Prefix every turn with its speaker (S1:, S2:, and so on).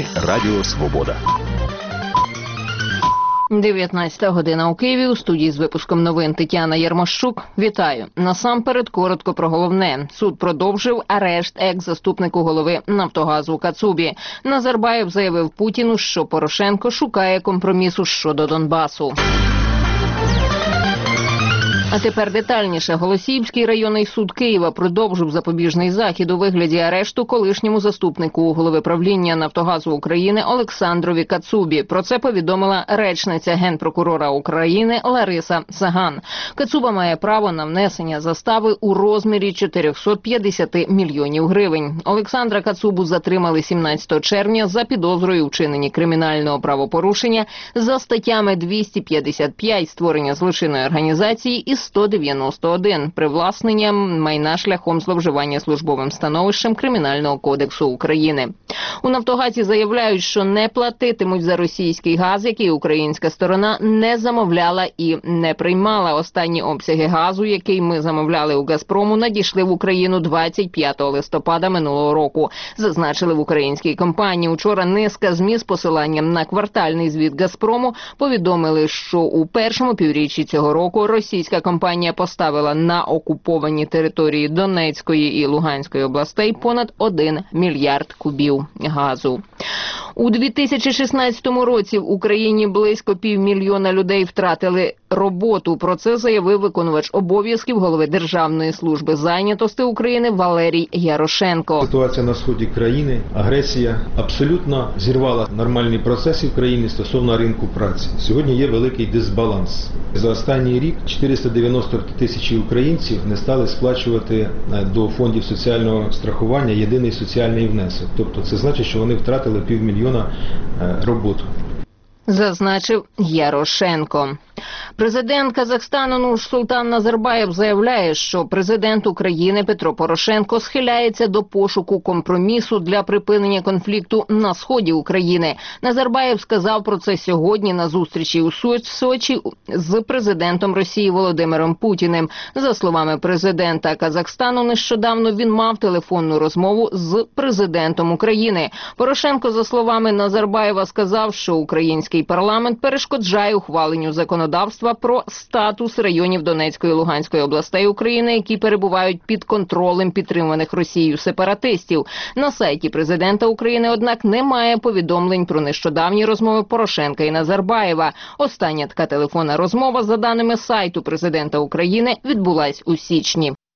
S1: Радіо Свобода.
S2: 19 година у Києві. У студії з випуском новин Тетяна Єрмощук. Вітаю. Насамперед коротко про головне. Суд продовжив арешт екс-заступнику голови «Нафтогазу» Кацубі. Назарбаєв заявив Путіну, що Порошенко шукає компромісу щодо Донбасу. А тепер детальніше. Голосіївський районний суд Києва продовжив запобіжний захід у вигляді арешту колишньому заступнику голови правління «Нафтогазу» України Олександрові Кацубі. Про це повідомила речниця Генпрокурора України Лариса Саган. Кацуба має право на внесення застави у розмірі 450 мільйонів гривень. Олександра Кацубу затримали 17 червня за підозрою у вчиненні кримінального правопорушення за статтями 255 «Створення злочинної організації» і 191 «Привласнення майна шляхом зловживання службовим становищем Кримінального кодексу України». У «Нафтогазі» заявляють, що не платитимуть за російський газ, який українська сторона не замовляла і не приймала. Останні обсяги газу, який ми замовляли у «Газпрому», надійшли в Україну 25 листопада минулого року. Зазначили в українській компанії. Учора низка ЗМІ з посиланням на квартальний звіт «Газпрому» повідомили, що у першому півріччі цього року російська компанія поставила на окуповані території Донецької і Луганської областей понад 1 мільярд кубів газу. У 2016 році в Україні близько 500 000 людей втратили роботу. Про це заявив виконувач обов'язків голови Державної служби зайнятості України Валерій Ярошенко.
S3: Ситуація на сході країни, агресія абсолютно зірвала нормальні процеси в країні стосовно ринку праці. Сьогодні є великий дисбаланс. За останній рік 490 тисяч українців не стали сплачувати до фондів соціального страхування єдиний соціальний внесок. Тобто це значить, що вони втратили 500 000 роботу.
S2: Зазначив Ярошенко. Президент Казахстану Нурсултан Назарбаєв заявляє, що президент України Петро Порошенко схиляється до пошуку компромісу для припинення конфлікту на сході України. Назарбаєв сказав про це сьогодні на зустрічі у Сочі з президентом Росії Володимиром Путіним. За словами президента Казахстану, нещодавно він мав телефонну розмову з президентом України. Порошенко, за словами Назарбаєва, сказав, що український парламент перешкоджає ухваленню законодавства про статус районів Донецької і Луганської областей України, які перебувають під контролем підтримуваних Росією сепаратистів. На сайті президента України, однак, немає повідомлень про нещодавні розмови Порошенка і Назарбаєва. Остання така телефонна розмова, за даними сайту президента України, відбулась у січні.